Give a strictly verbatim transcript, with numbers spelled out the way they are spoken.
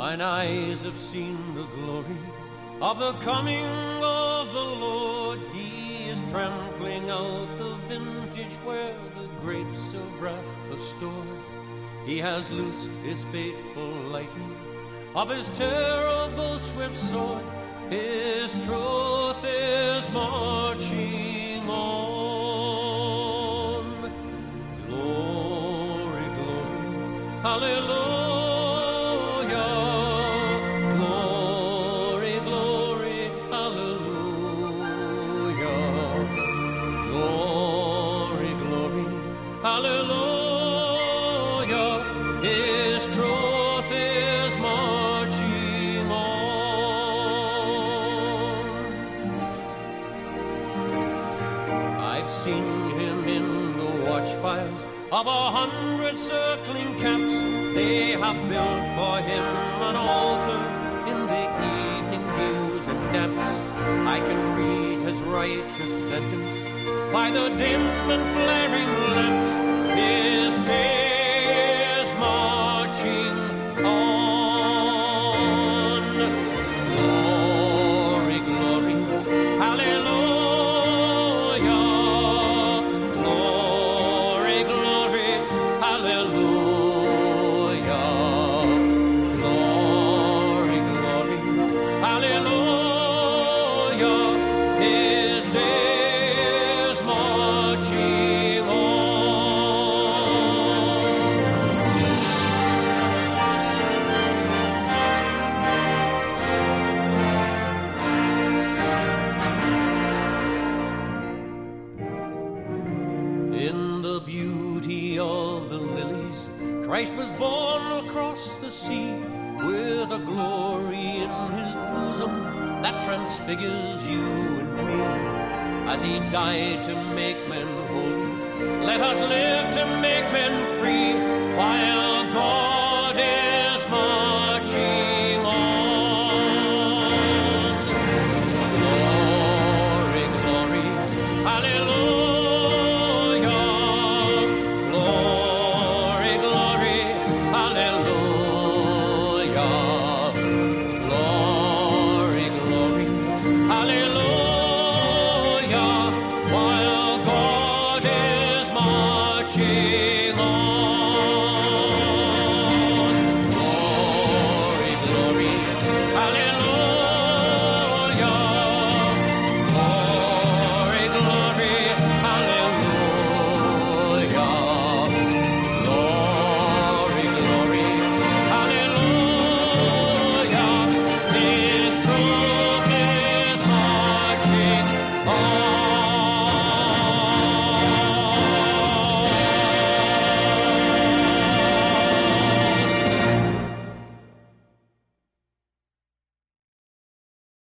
Mine eyes have seen the glory of the coming of the Lord. He is trampling out the vintage where the grapes of wrath are stored. He has loosed his fateful lightning of his terrible swift sword. His truth is marching on. Glory, glory, hallelujah. Of a hundred circling camps, they have built for him an altar in the evening dews and damps. I can read his righteous sentence by the dim and flaring lamps. His day is marching on. Glory, glory, hallelujah. Christ was born across the sea with a glory in his bosom that transfigures you and me. As he died to make men holy, let us live to make men free while God